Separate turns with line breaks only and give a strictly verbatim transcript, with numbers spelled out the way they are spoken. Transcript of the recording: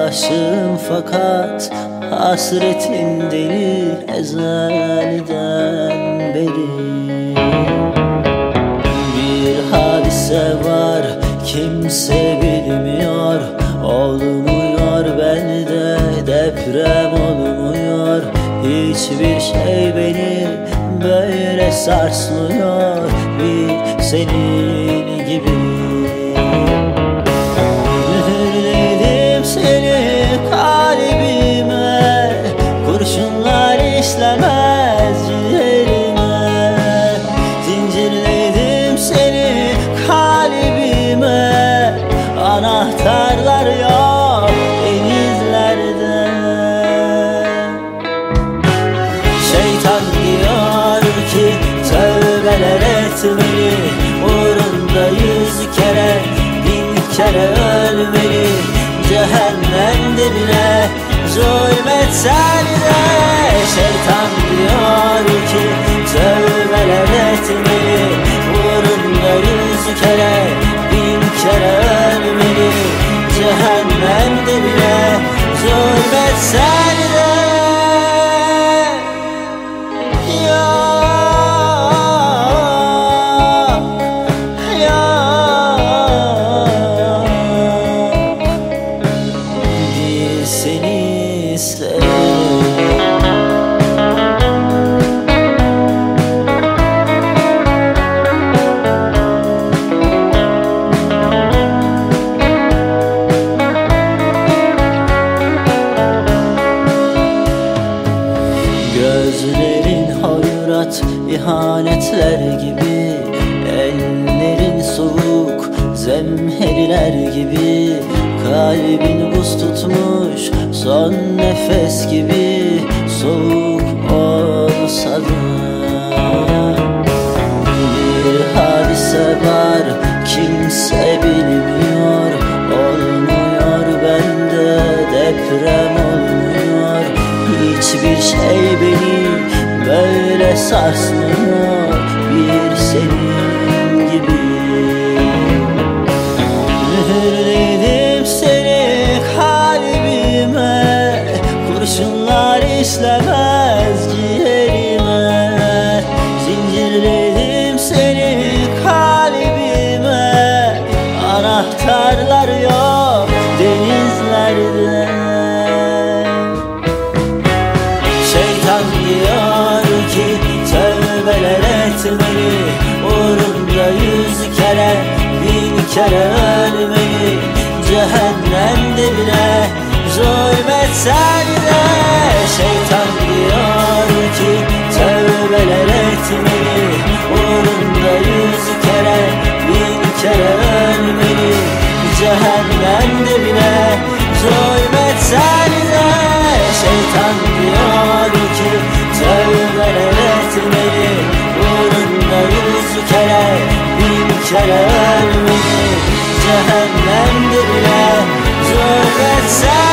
aşığım fakat hasretin deli ezelden beri. Bir hadise var kimse bilmiyor, olmuyor bende deprem olmuyor. Hiçbir şey beni böyle sarsmıyor bir senin gibi. Mühürledim seni kalbime, kurşunlar işlemez ciğerime. Zincirledim seni kalbime, anahtarlar yok denizlerde. Şeytan diyor ki tövbeler etmeli, uğrunda yüz kere bin kere ölmeli. Cehennem dibine zulmetsen de şeytan diyor ki tövbeler etmeli, uğrunda yüz kere bin kere ölmeli. Cehennem dibine zulmetsen de. Seni gözlerin hayrat ihanetler gibi, ellerin soğuk zemheriler gibi. Kalbin buz tutmuş son nefes gibi, soğuk olsa da. Bir hadise var kimse bilmiyor, olmuyor bende deprem olmuyor. Hiçbir şey beni böyle sarsmıyor bir senin gibi. Mühürledim seni kalbime, kurşunlar işlemez ciğerime. Zincirledim seni kalbime, anahtarlar yok denizlerde. Şeytan diyor ki tövbeler etmeli, uğrunda yüz kere bin kere ölmeli. Cehennem dibine zulmetsen de şeytan diyor ki tövbeler etmeli, uğrunda yüz kere bin kere ölmeli. Cehennem dibine zulmetsen de şeytan diyor ki tövbeler etmeli, uğrunda yüz kere bin kere ölmeli. Cehennem dibine zulmetsen